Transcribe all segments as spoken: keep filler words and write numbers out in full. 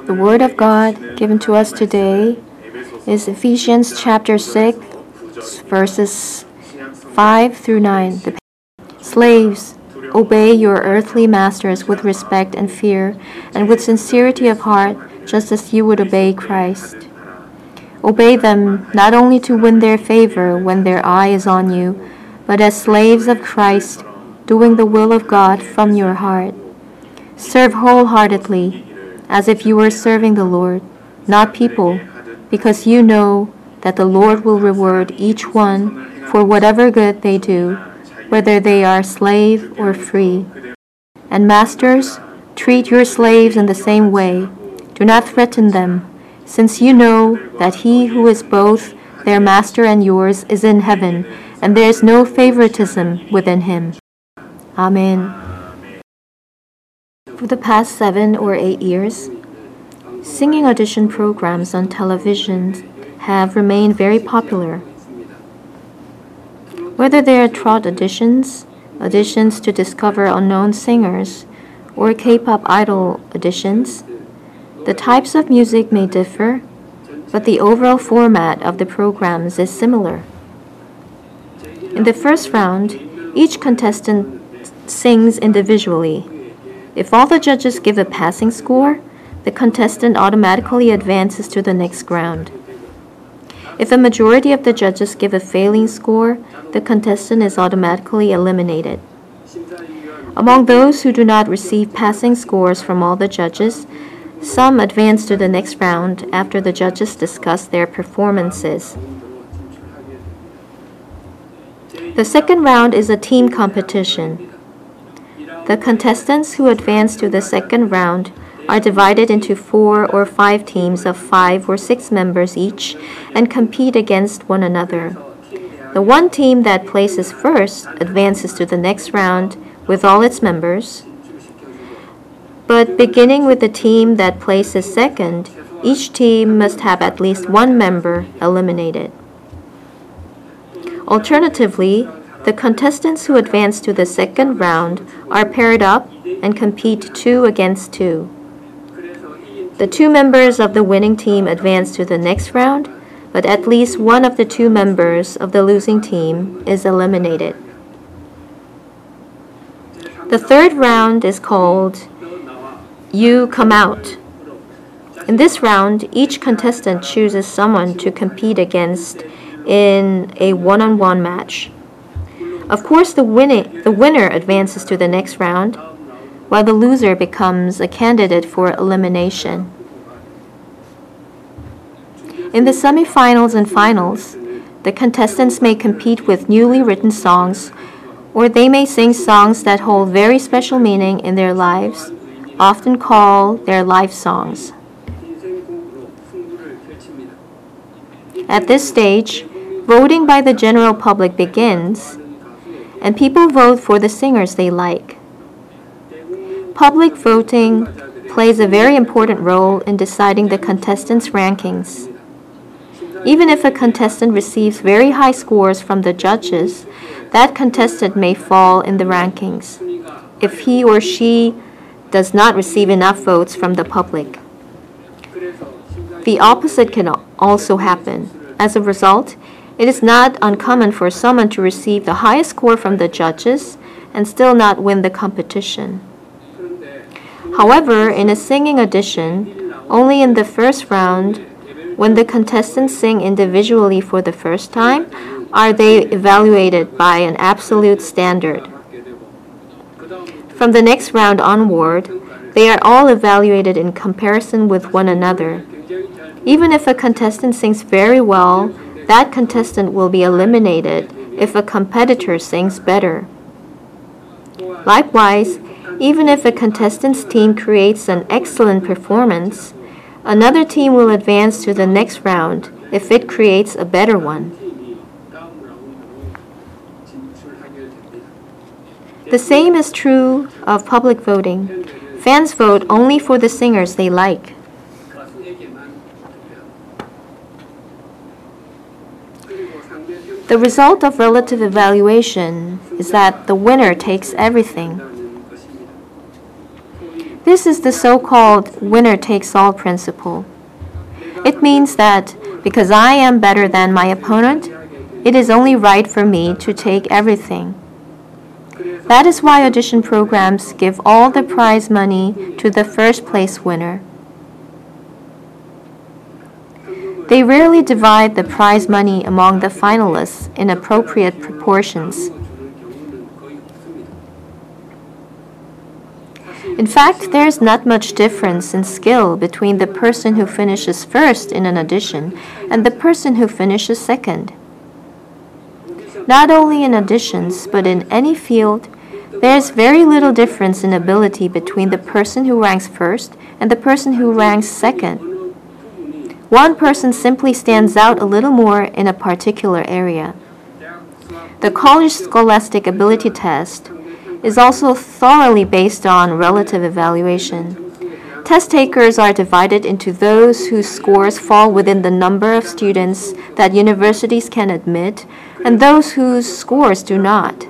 The Word of God given to us today is Ephesians chapter six, verses five through nine. The Slaves, obey your earthly masters with respect and fear, and with sincerity of heart, just as you would obey Christ. Obey them not only to win their favor when their eye is on you, but as slaves of Christ, doing the will of God from your heart. Serve wholeheartedly, as if you were serving the Lord, not people, because you know that the Lord will reward each one for whatever good they do, whether they are slave or free. And masters, treat your slaves in the same way. Do not threaten them, since you know that he who is both their master and yours is in heaven, and there is no favoritism within him. Amen. For the past seven or eight years, singing audition programs on television have remained very popular. Whether they are trot auditions, auditions to discover unknown singers, or K-pop idol auditions, the types of music may differ, but the overall format of the programs is similar. In the first round, each contestant sings individually. If all the judges give a passing score, the contestant automatically advances to the next round. If a majority of the judges give a failing score, the contestant is automatically eliminated. Among those who do not receive passing scores from all the judges, some advance to the next round after the judges discuss their performances. The second round is a team competition. The contestants who advance to the second round are divided into four or five teams of five or six members each and compete against one another. The one team that places first advances to the next round with all its members. But beginning with the team that places second, each team must have at least one member eliminated. Alternatively, the contestants who advance to the second round are paired up and compete two against two. The two members of the winning team advance to the next round, but at least one of the two members of the losing team is eliminated. The third round is called You Come Out. In this round, each contestant chooses someone to compete against in a one-on-one match. Of course, the, winning, the winner advances to the next round, while the loser becomes a candidate for elimination. In the semifinals and finals, the contestants may compete with newly written songs, or they may sing songs that hold very special meaning in their lives, often called their life songs. At this stage, voting by the general public begins, and people vote for the singers they like. Public voting plays a very important role in deciding the contestants' rankings. Even if a contestant receives very high scores from the judges, that contestant may fall in the rankings if he or she does not receive enough votes from the public. The opposite can also happen. As a result, it is not uncommon for someone to receive the highest score from the judges and still not win the competition. However, in a singing audition, only in the first round, when the contestants sing individually for the first time, are they evaluated by an absolute standard. From the next round onward, they are all evaluated in comparison with one another. Even if a contestant sings very well, that contestant will be eliminated if a competitor sings better. Likewise, even if a contestant's team creates an excellent performance, another team will advance to the next round if it creates a better one. The same is true of public voting. Fans vote only for the singers they like. The result of relative evaluation is that the winner takes everything. This is the so-called winner-takes-all principle. It means that because I am better than my opponent, it is only right for me to take everything. That is why audition programs give all the prize money to the first place winner. They rarely divide the prize money among the finalists in appropriate proportions. In fact, there is not much difference in skill between the person who finishes first in an audition and the person who finishes second. Not only in auditions, but in any field, there is very little difference in ability between the person who ranks first and the person who ranks second. One person simply stands out a little more in a particular area. The College Scholastic Ability Test is also thoroughly based on relative evaluation. Test takers are divided into those whose scores fall within the number of students that universities can admit and those whose scores do not.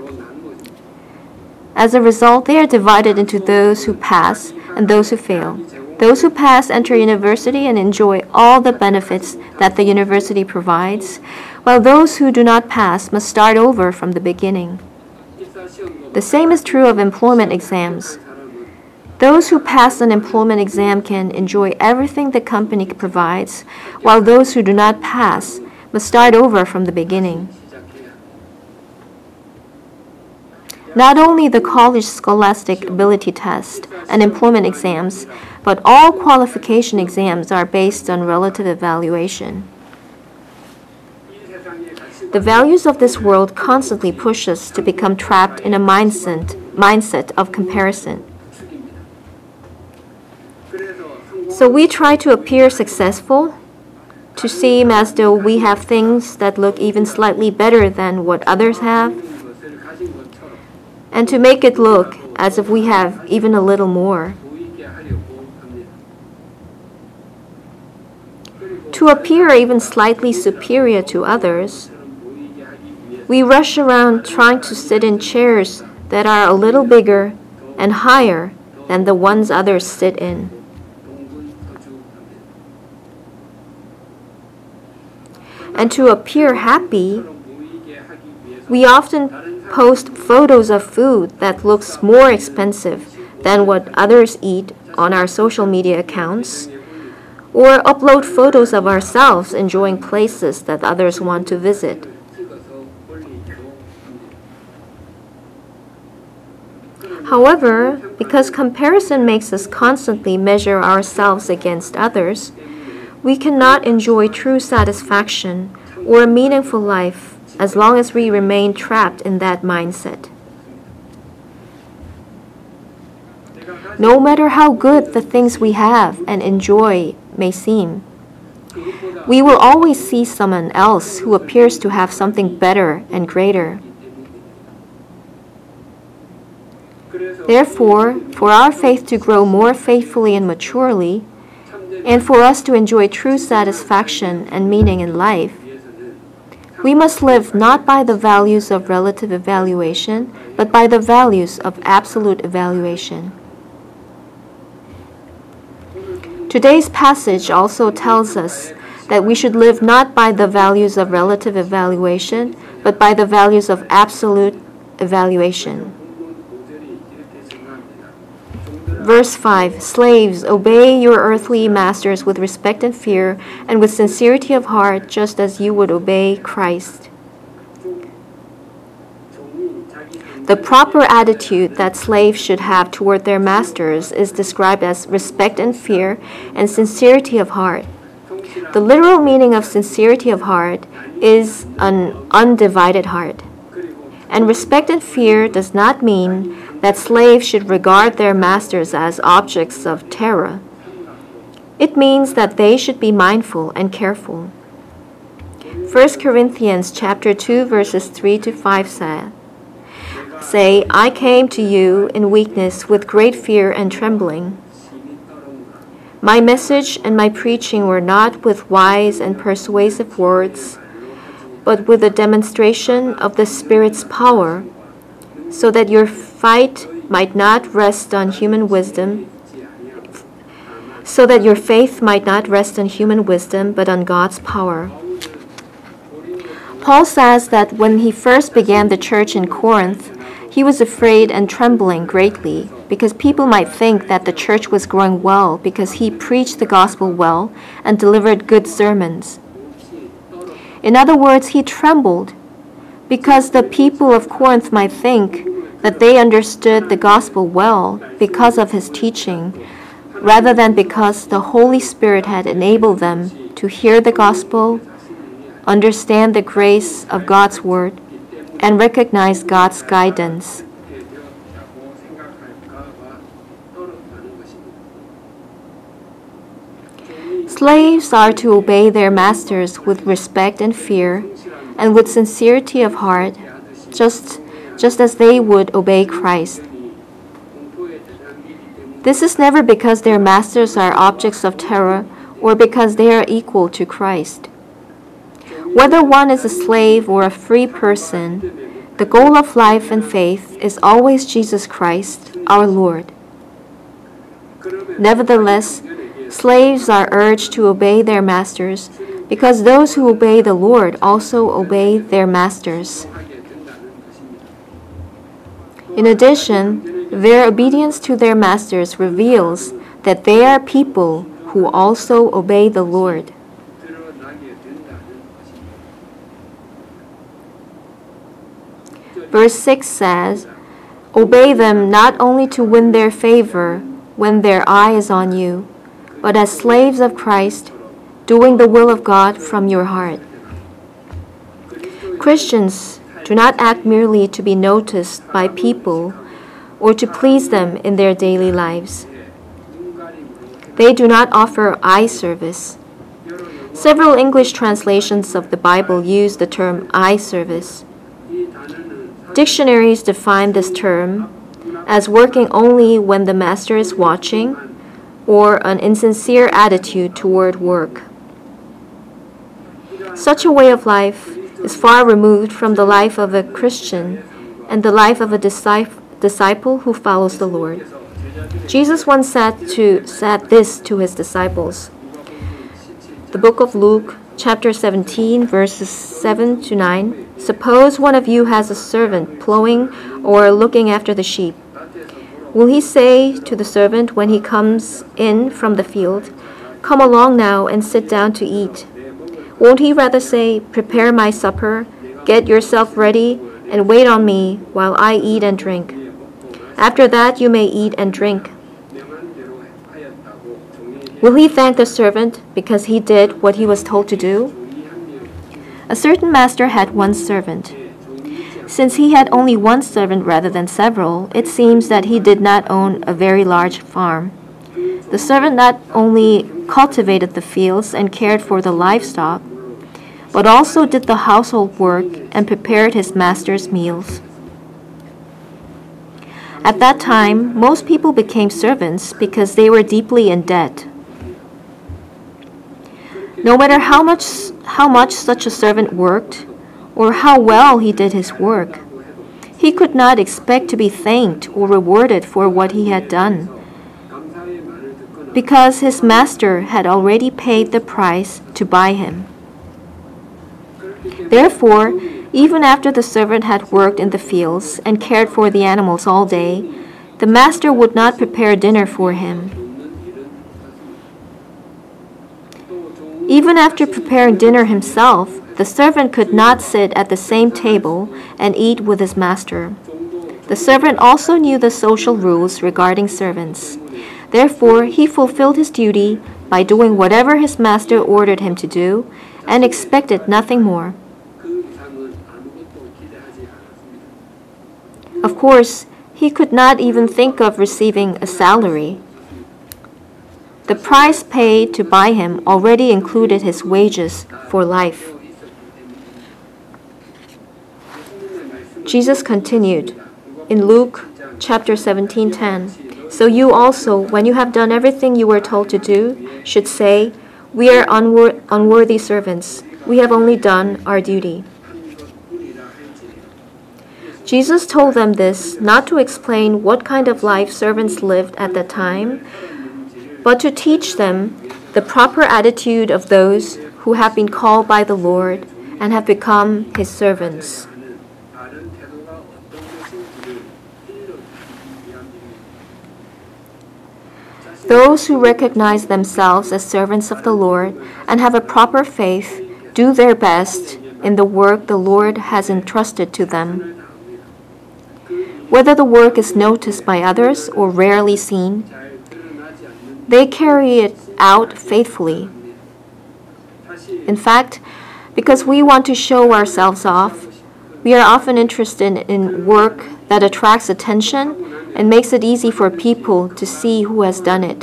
As a result, they are divided into those who pass and those who fail. Those who pass enter university and enjoy all the benefits that the university provides, while those who do not pass must start over from the beginning. The same is true of employment exams. Those who pass an employment exam can enjoy everything the company provides, while those who do not pass must start over from the beginning. Not only the College Scholastic Ability Test and employment exams, but all qualification exams are based on relative evaluation. The values of this world constantly push us to become trapped in a mindset, mindset of comparison. So we try to appear successful, to seem as though we have things that look even slightly better than what others have, and to make it look as if we have even a little more. To appear even slightly superior to others, we rush around trying to sit in chairs that are a little bigger and higher than the ones others sit in. And to appear happy, we often post photos of food that looks more expensive than what others eat on our social media accounts, or upload photos of ourselves enjoying places that others want to visit. However, because comparison makes us constantly measure ourselves against others, we cannot enjoy true satisfaction or a meaningful life as long as we remain trapped in that mindset. No matter how good the things we have and enjoy may seem, we will always see someone else who appears to have something better and greater. Therefore, for our faith to grow more faithfully and maturely, and for us to enjoy true satisfaction and meaning in life, we must live not by the values of relative evaluation, but by the values of absolute evaluation. Today's passage also tells us that we should live not by the values of relative evaluation, but by the values of absolute evaluation. Verse five, Slaves, obey your earthly masters with respect and fear, and with sincerity of heart, just as you would obey Christ. The proper attitude that slaves should have toward their masters is described as respect and fear and sincerity of heart. The literal meaning of sincerity of heart is an undivided heart. And respect and fear does not mean that slaves should regard their masters as objects of terror. It means that they should be mindful and careful. First Corinthians chapter two verses three to five say, Say, I came to you in weakness with great fear and trembling. My message and my preaching were not with wise and persuasive words, but with a demonstration of the Spirit's power, so that your fight might not rest on human wisdom, so that your faith might not rest on human wisdom, but on God's power. Paul says that when he first began the church in Corinth, he was afraid and trembling greatly, because people might think that the church was growing well because he preached the gospel well and delivered good sermons. In other words, he trembled because the people of Corinth might think that they understood the gospel well because of his teaching, rather than because the Holy Spirit had enabled them to hear the gospel, understand the grace of God's word, and recognize God's guidance. Slaves are to obey their masters with respect and fear, and with sincerity of heart, just, just as they would obey Christ. This is never because their masters are objects of terror or because they are equal to Christ. Whether one is a slave or a free person, the goal of life and faith is always Jesus Christ, our Lord. Nevertheless, slaves are urged to obey their masters because those who obey the Lord also obey their masters. In addition, their obedience to their masters reveals that they are people who also obey the Lord. Verse six says, "Obey them not only to win their favor when their eye is on you, but as slaves of Christ, doing the will of God from your heart." Christians do not act merely to be noticed by people or to please them in their daily lives. They do not offer eye service. Several English translations of the Bible use the term eye service. Dictionaries define this term as working only when the master is watching, or an insincere attitude toward work. Such a way of life is far removed from the life of a Christian and the life of a disciple who follows the Lord. Jesus once said, to, said this to his disciples. The book of Luke, chapter seventeen, verses seven to nine. "Suppose one of you has a servant plowing or looking after the sheep. Will he say to the servant when he comes in from the field, 'Come along now and sit down to eat'? Won't he rather say, 'Prepare my supper, get yourself ready, and wait on me while I eat and drink? After that you may eat and drink'? Will he thank the servant because he did what he was told to do?" A certain master had one servant. Since he had only one servant rather than several, it seems that he did not own a very large farm. The servant not only cultivated the fields and cared for the livestock, but also did the household work and prepared his master's meals. At that time, most people became servants because they were deeply in debt. No matter how much, how much such a servant worked, or how well he did his work, he could not expect to be thanked or rewarded for what he had done, because his master had already paid the price to buy him. Therefore, even after the servant had worked in the fields and cared for the animals all day, the master would not prepare dinner for him. Even after preparing dinner himself, the servant could not sit at the same table and eat with his master. The servant also knew the social rules regarding servants. Therefore, he fulfilled his duty by doing whatever his master ordered him to do and expected nothing more. Of course, he could not even think of receiving a salary. The price paid to buy him already included his wages for life. Jesus continued in Luke chapter seventeen ten. "So you also, when you have done everything you were told to do, should say, 'We are unwor- unworthy servants. We have only done our duty.'" Jesus told them this not to explain what kind of life servants lived at that time, but to teach them the proper attitude of those who have been called by the Lord and have become His servants. Those who recognize themselves as servants of the Lord and have a proper faith do their best in the work the Lord has entrusted to them. Whether the work is noticed by others or rarely seen, they carry it out faithfully. In fact, because we want to show ourselves off, we are often interested in work that attracts attention and makes it easy for people to see who has done it.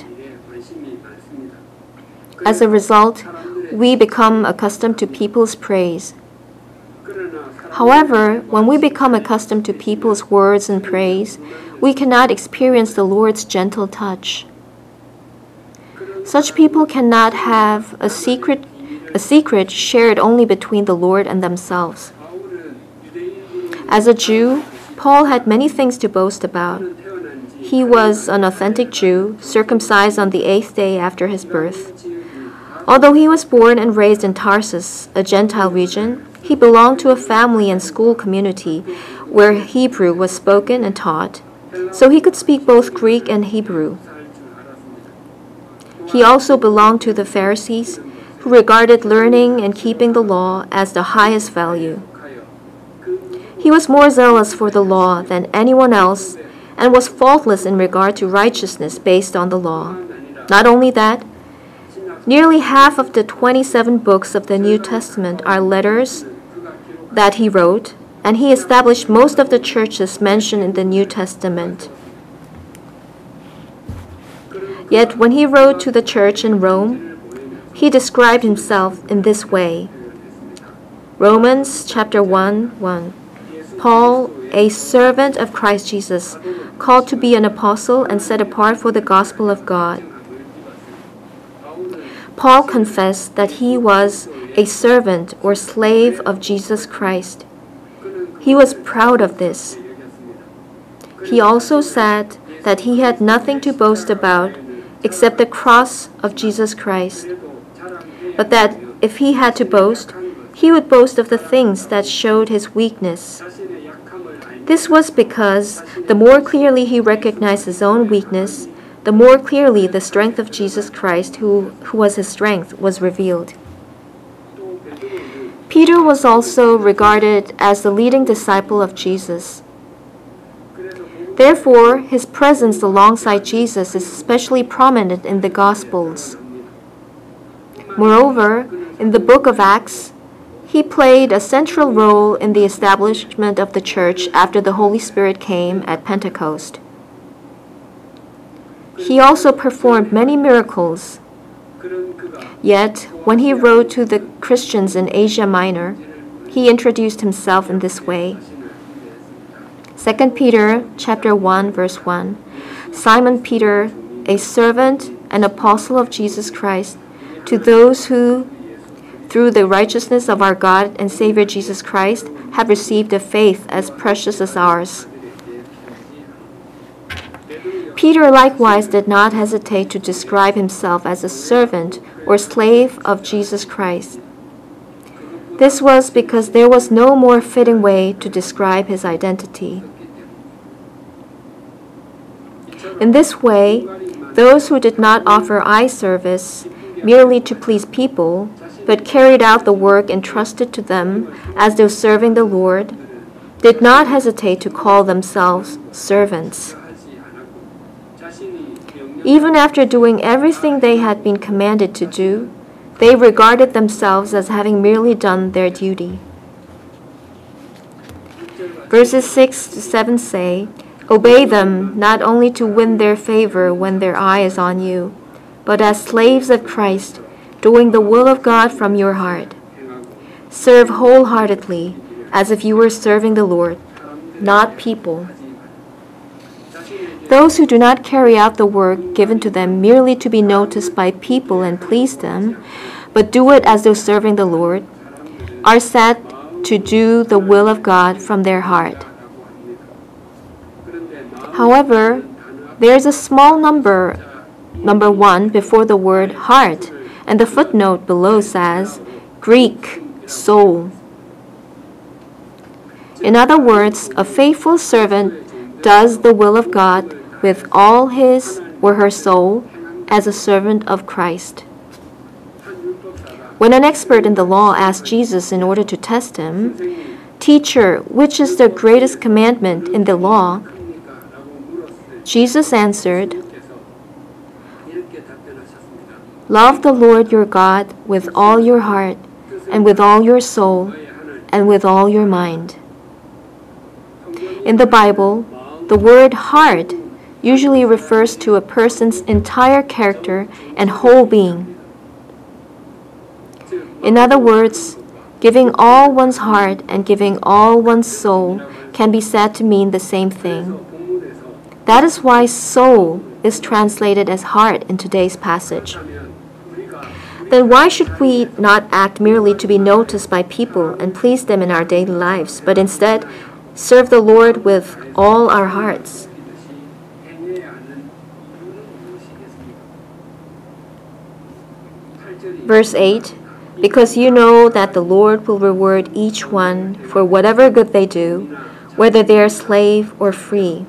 As a result, we become accustomed to people's praise. However, when we become accustomed to people's words and praise, we cannot experience the Lord's gentle touch. Such people cannot have a secret, a secret shared only between the Lord and themselves. As a Jew, Paul had many things to boast about. He was an authentic Jew, circumcised on the eighth day after his birth. Although he was born and raised in Tarsus, a Gentile region, he belonged to a family and school community where Hebrew was spoken and taught, so he could speak both Greek and Hebrew. He also belonged to the Pharisees, who regarded learning and keeping the law as the highest value. He was more zealous for the law than anyone else and was faultless in regard to righteousness based on the law. Not only that, nearly half of the twenty-seven books of the New Testament are letters that he wrote, and he established most of the churches mentioned in the New Testament. Yet when he wrote to the church in Rome, he described himself in this way. Romans chapter one, one. Paul, a servant of Christ Jesus, called to be an apostle and set apart for the gospel of God. Paul confessed that he was a servant or slave of Jesus Christ. He was proud of this. He also said that he had nothing to boast about except the cross of Jesus Christ, but that if he had to boast, he would boast of the things that showed his weakness. This was because the more clearly he recognized his own weakness, the more clearly the strength of Jesus Christ, who, who was his strength, was revealed. Peter was also regarded as the leading disciple of Jesus. Therefore, his presence alongside Jesus is especially prominent in the Gospels. Moreover, in the book of Acts, he played a central role in the establishment of the church after the Holy Spirit came at Pentecost. He also performed many miracles. Yet, when he wrote to the Christians in Asia Minor, he introduced himself in this way. Second Peter chapter one, verse one. Simon Peter, a servant and apostle of Jesus Christ, to those who, through the righteousness of our God and Savior Jesus Christ, have received a faith as precious as ours. Peter likewise did not hesitate to describe himself as a servant or slave of Jesus Christ. This was because there was no more fitting way to describe his identity. In this way, those who did not offer eye service merely to please people, but carried out the work entrusted to them as though serving the Lord, did not hesitate to call themselves servants. Even after doing everything they had been commanded to do, they regarded themselves as having merely done their duty. Verses six to seven say, "Obey them not only to win their favor when their eye is on you, but as slaves of Christ, doing the will of God from your heart. Serve wholeheartedly, as if you were serving the Lord, not people." Those who do not carry out the work given to them merely to be noticed by people and please them, but do it as though serving the Lord, are said to do the will of God from their heart. However, there is a small number number one before the word heart, and the footnote below says Greek soul. In other words, a faithful servant does the will of God with all his or her soul as a servant of Christ. When an expert in the law asked Jesus in order to test him, "Teacher, which is the greatest commandment in the law?" Jesus answered, "Love the Lord your God with all your heart, and with all your soul, and with all your mind." In the Bible, the word heart usually refers to a person's entire character and whole being. In other words, giving all one's heart and giving all one's soul can be said to mean the same thing. That is why soul is translated as heart in today's passage. Then why should we not act merely to be noticed by people and please them in our daily lives, but instead serve the Lord with all our hearts? Verse eight, "Because you know that the Lord will reward each one for whatever good they do, whether they are slave or free."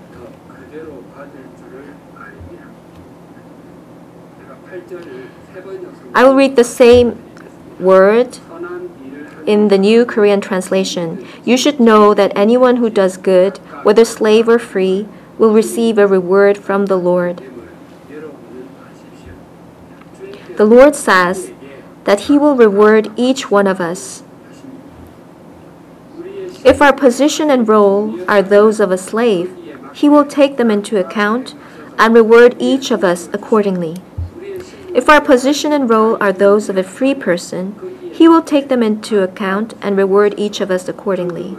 I will read the same word in the New Korean translation. "You should know that anyone who does good, whether slave or free, will receive a reward from the Lord." The Lord says that He will reward each one of us. If our position and role are those of a slave, He will take them into account and reward each of us accordingly. If our position and role are those of a free person, He will take them into account and reward each of us accordingly.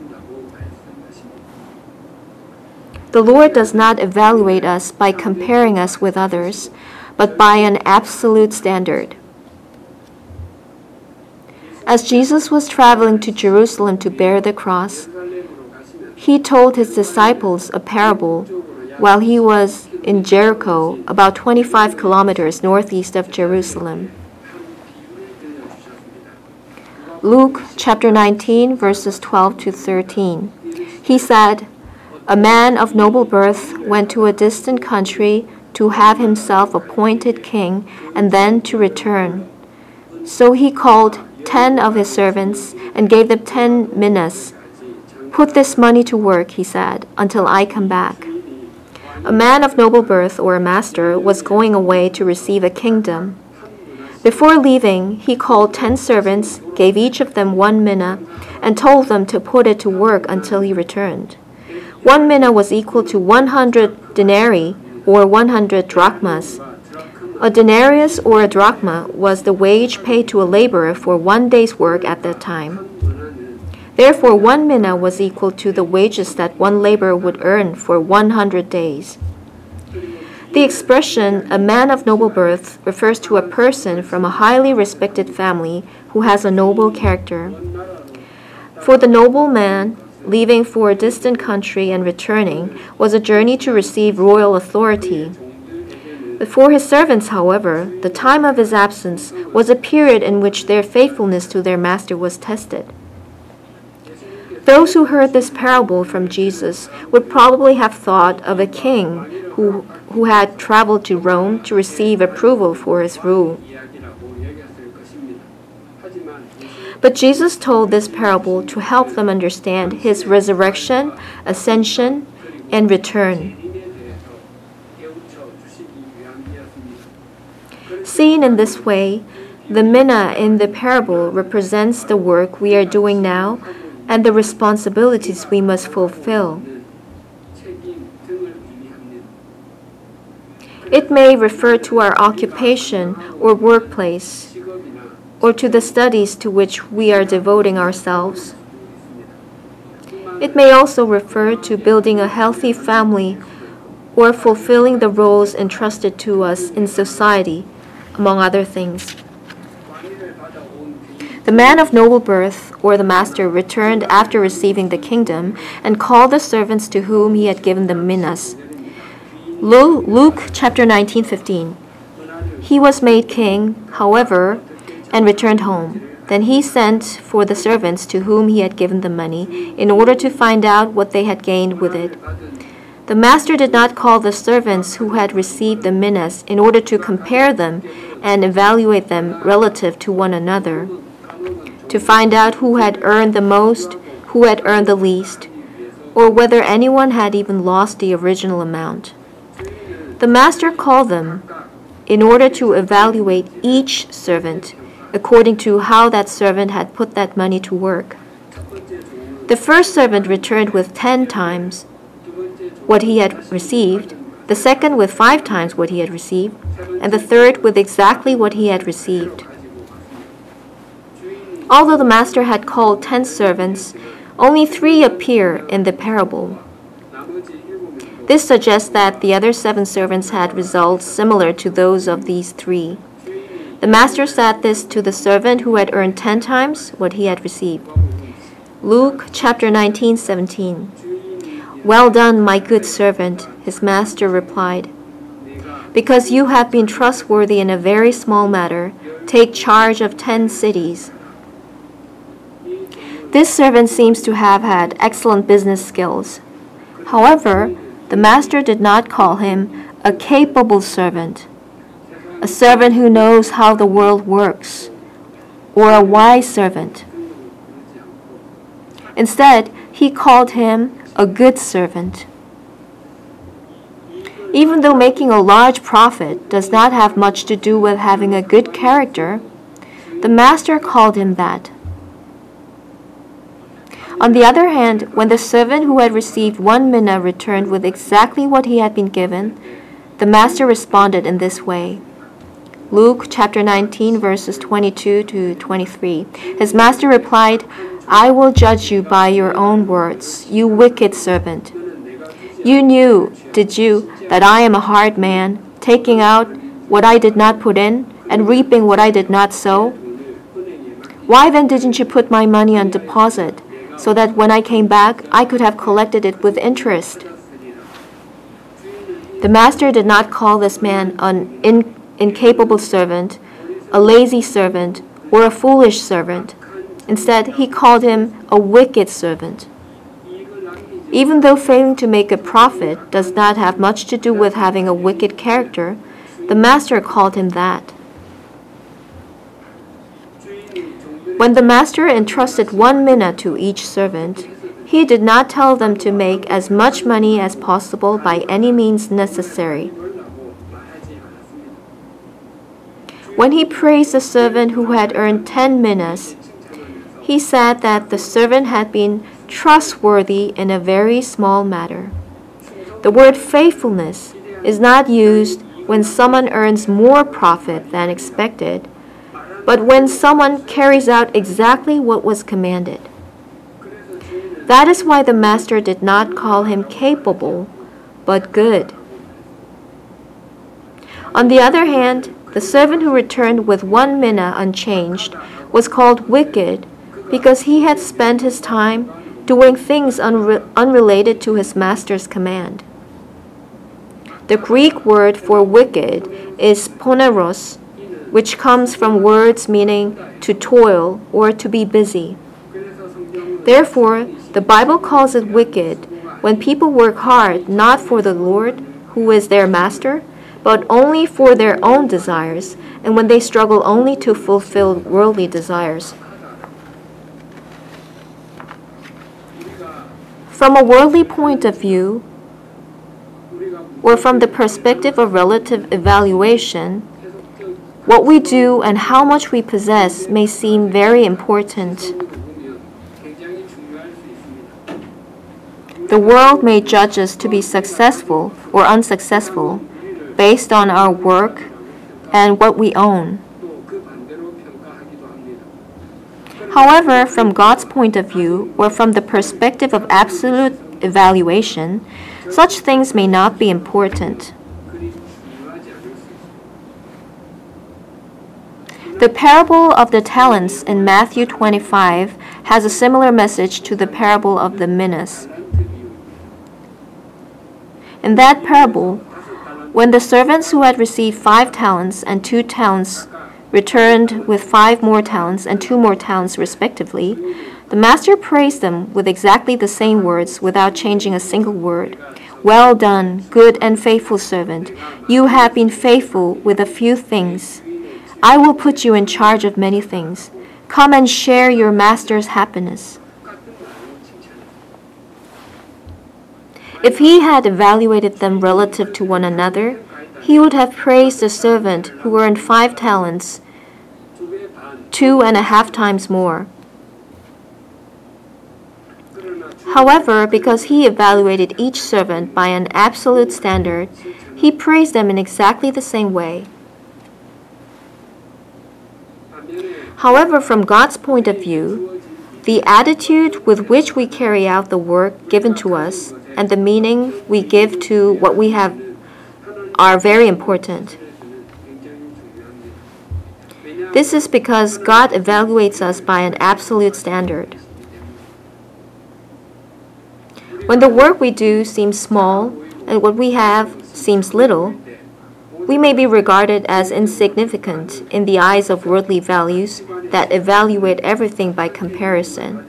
The Lord does not evaluate us by comparing us with others, but by an absolute standard. As Jesus was traveling to Jerusalem to bear the cross, He told His disciples a parable while He was in Jericho, about twenty-five kilometers northeast of Jerusalem. Luke chapter nineteen, verses twelve to thirteen. He said, "A man of noble birth went to a distant country to have himself appointed king and then to return. So he called ten of his servants and gave them ten minas. 'Put this money to work,' he said, 'until I come back.' A man of noble birth, or a master, was going away to receive a kingdom. Before leaving, he called ten servants, gave each of them one mina, and told them to put it to work until he returned. One mina was equal to one hundred denarii, or one hundred drachmas. A denarius, or a drachma, was the wage paid to a laborer for one day's work at that time. Therefore, one mina was equal to the wages that one laborer would earn for one hundred days. The expression, "a man of noble birth," refers to a person from a highly respected family who has a noble character. For the noble man, leaving for a distant country and returning was a journey to receive royal authority. For his servants, however, the time of his absence was a period in which their faithfulness to their master was tested. Those who heard this parable from Jesus would probably have thought of a king who, who had traveled to Rome to receive approval for his rule. But Jesus told this parable to help them understand his resurrection, ascension, and return. Seen in this way, the mina in the parable represents the work we are doing now and the responsibilities we must fulfill. It may refer to our occupation or workplace, or to the studies to which we are devoting ourselves. It may also refer to building a healthy family or fulfilling the roles entrusted to us in society, among other things. The man of noble birth, or the master, returned after receiving the kingdom and called the servants to whom he had given the minas. Luke chapter nineteen fifteen. He was made king, however, and returned home. Then he sent for the servants to whom he had given the money in order to find out what they had gained with it. The master did not call the servants who had received the minas in order to compare them and evaluate them relative to one another, to find out who had earned the most, who had earned the least, or whether anyone had even lost the original amount. The master called them in order to evaluate each servant according to how that servant had put that money to work. The first servant returned with ten times what he had received, the second with five times what he had received, and the third with exactly what he had received. Although the master had called ten servants, only three appear in the parable. This suggests that the other seven servants had results similar to those of these three. The master said this to the servant who had earned ten times what he had received. Luke chapter nineteen, seventeen. "Well done, my good servant," his master replied. "Because you have been trustworthy in a very small matter, take charge of ten cities." This servant seems to have had excellent business skills. However, the master did not call him a capable servant, a servant who knows how the world works, or a wise servant. Instead, he called him a good servant. Even though making a large profit does not have much to do with having a good character, the master called him that. On the other hand, when the servant who had received one mina returned with exactly what he had been given, the master responded in this way. Luke chapter nineteen, verses twenty-two to twenty-three. His master replied, "I will judge you by your own words, you wicked servant. You knew, did you, that I am a hard man, taking out what I did not put in, and reaping what I did not sow? Why then didn't you put my money on deposit, so that when I came back, I could have collected it with interest?" The master did not call this man an in, incapable servant, a lazy servant, or a foolish servant. Instead, he called him a wicked servant. Even though failing to make a profit does not have much to do with having a wicked character, the master called him that. When the master entrusted one mina to each servant, he did not tell them to make as much money as possible by any means necessary. When he praised the servant who had earned ten minas, he said that the servant had been trustworthy in a very small matter. The word faithfulness is not used when someone earns more profit than expected, but when someone carries out exactly what was commanded. That is why the master did not call him capable, but good. On the other hand, the servant who returned with one mina unchanged was called wicked because he had spent his time doing things unre- unrelated to his master's command. The Greek word for wicked is poneros, which comes from words meaning to toil or to be busy. Therefore, the Bible calls it wicked when people work hard not for the Lord, who is their master, but only for their own desires, and when they struggle only to fulfill worldly desires. From a worldly point of view, or from the perspective of relative evaluation, what we do and how much we possess may seem very important. The world may judge us to be successful or unsuccessful based on our work and what we own. However, from God's point of view, or from the perspective of absolute evaluation, such things may not be important. The parable of the talents in Matthew twenty-five has a similar message to the parable of the minas. In that parable, When the servants who had received five talents and two talents returned with five more talents and two more talents respectively, the master praised them with exactly the same words without changing a single word. Well done, good and faithful servant. You have been faithful with a few things. I will put you in charge of many things. Come and share your master's happiness. If he had evaluated them relative to one another, he would have praised the servant who earned five talents, two and a half times more. However, because he evaluated each servant by an absolute standard, he praised them in exactly the same way. However, from God's point of view, the attitude with which we carry out the work given to us and the meaning we give to what we have are very important. This is because God evaluates us by an absolute standard. When the work we do seems small and what we have seems little, we may be regarded as insignificant in the eyes of worldly values that evaluate everything by comparison.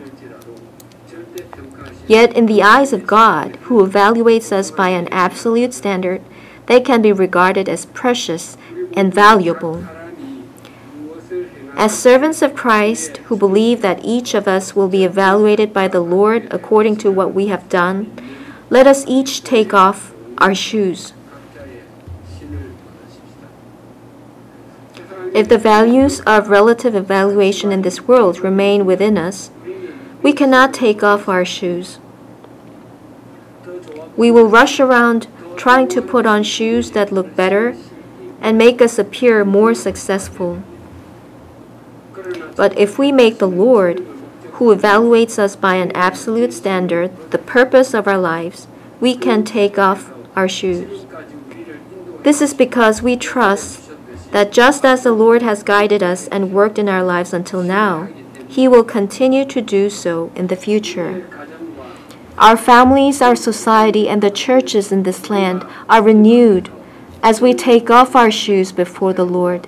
Yet in the eyes of God, who evaluates us by an absolute standard, they can be regarded as precious and valuable. As servants of Christ who believe that each of us will be evaluated by the Lord according to what we have done, let us each take off our shoes. If the values of relative evaluation in this world remain within us, we cannot take off our shoes. We will rush around trying to put on shoes that look better and make us appear more successful. But if we make the Lord, who evaluates us by an absolute standard, the purpose of our lives, we can take off our shoes. This is because we trust that just as the Lord has guided us and worked in our lives until now, He will continue to do so in the future. Our families, our society, and the churches in this land are renewed as we take off our shoes before the Lord.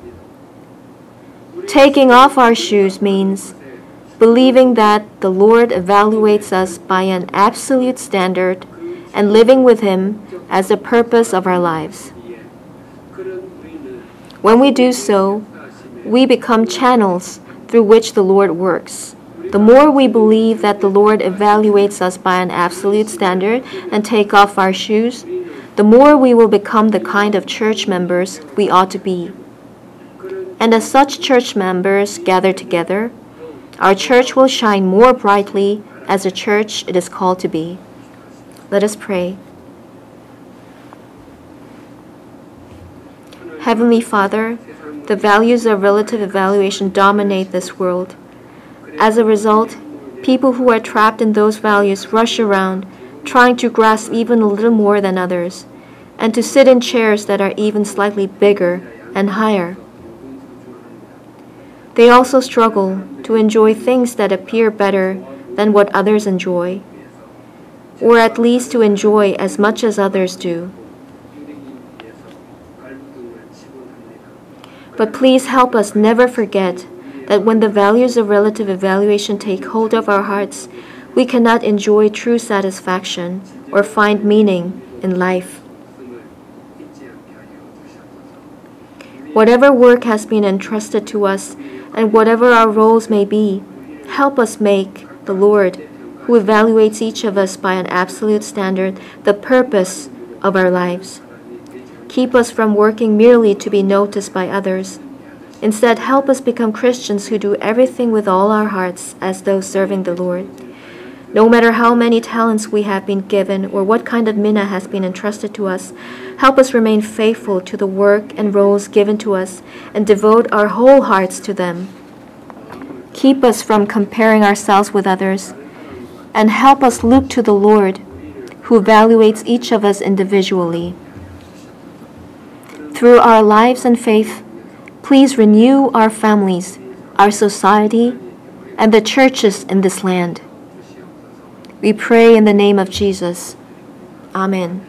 Taking off our shoes means believing that the Lord evaluates us by an absolute standard and living with Him as the purpose of our lives. When we do so, we become channels through which the Lord works. The more we believe that the Lord evaluates us by an absolute standard and take off our shoes, the more we will become the kind of church members we ought to be. And as such church members gather together, our church will shine more brightly as a church it is called to be. Let us pray. Heavenly Father, the values of relative evaluation dominate this world. As a result, people who are trapped in those values rush around, trying to grasp even a little more than others, and to sit in chairs that are even slightly bigger and higher. They also struggle to enjoy things that appear better than what others enjoy, or at least to enjoy as much as others do. But please help us never forget that when the values of relative evaluation take hold of our hearts, we cannot enjoy true satisfaction or find meaning in life. Whatever work has been entrusted to us and whatever our roles may be, help us make the Lord, who evaluates each of us by an absolute standard, the purpose of our lives. Keep us from working merely to be noticed by others. Instead, help us become Christians who do everything with all our hearts as though serving the Lord. No matter how many talents we have been given or what kind of mina has been entrusted to us, help us remain faithful to the work and roles given to us and devote our whole hearts to them. Keep us from comparing ourselves with others and help us look to the Lord, who evaluates each of us individually. Through our lives and faith, please renew our families, our society, and the churches in this land. We pray in the name of Jesus. Amen.